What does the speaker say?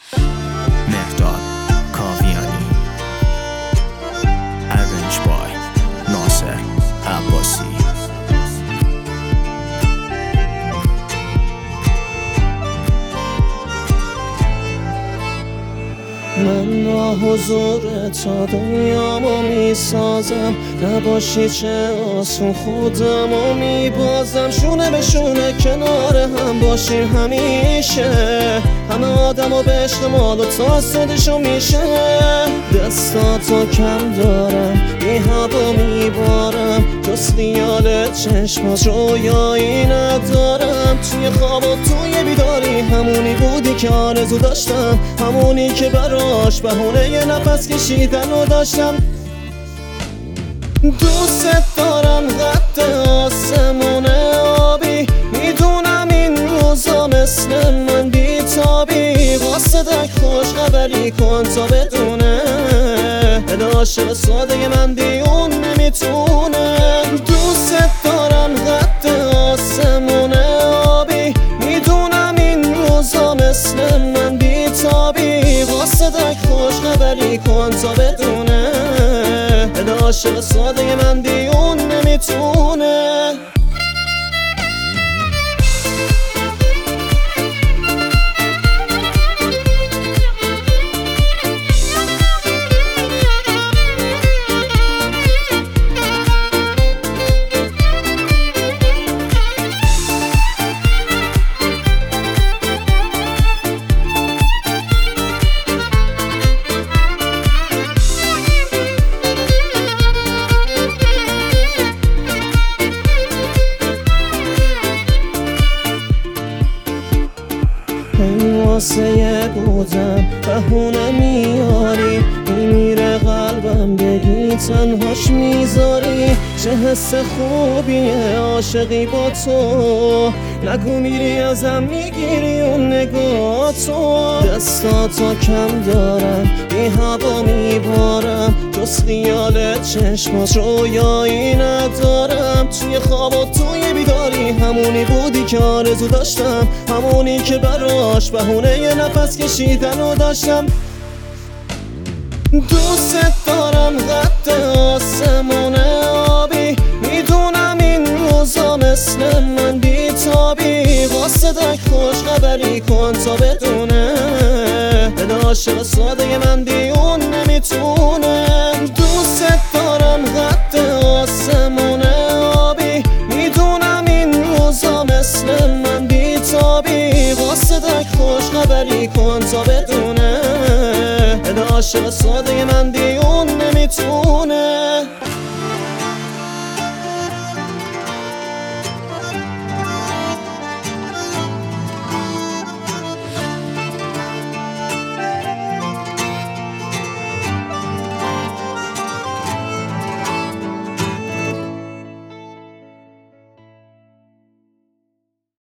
مهرداد کاویانی، ارنج بای ناصر عباسی. من با حضور تا دنیامو میسازم، نباشی چه آسون خودمو میبازم. شونه به شونه کنار هم باشیم همیشه، همه آدمو به عشق مال و تاسودشو میشه. دستاتو کم دارم، بی هوا میبارم، جز خیال چشمات رویایی ندارم. توی خواب و توی بیداری همونی بودی که آرزو داشتم، همونی که براش بهونه یه نفس کشیدن رو داشتم. دوست دارم قد آسمون آبی، میدونم این روزا مثل من بیتابی. واسه دک خوش خبری کن تا بدونه، دل عاشق ساده من بی اون نمیتونه. دوست دارم قد آسمون آبی، میدونم این روزا مثل من بیتابی. واسه دک خوش خبری کن تا بدونه، دل عاشق ساده من بی اون نمیتونه. واسه بودم بهونه میاری، میمیره قلبم بگی تنهاش میذاری. چه حس خوبیه عاشقی با تو، نگو میری ازم میگیری اون نگاه تو. دستاتو کم دارم، بی هوا میبارم، جز خیال چشمات رویایی ندارم. توی خواب و توی بیداری همونی بودی که آرزو داشتم، همونی که براش بهونه یه نفس کشیدن رو داشتم. دوست دارم قد آسمون آبی، میدونم این روزا مثل من بیتابی. واسه دک خوش خبری کن تا بدونه، دل عاشق ساده من بی اون نمیتونه. دوست دارم قد آسمون آبی، میدونم این روزا مثل من بیتابی. واسه دک خوش خبری کن تا بدونه، دل عاشق ساده من بی اون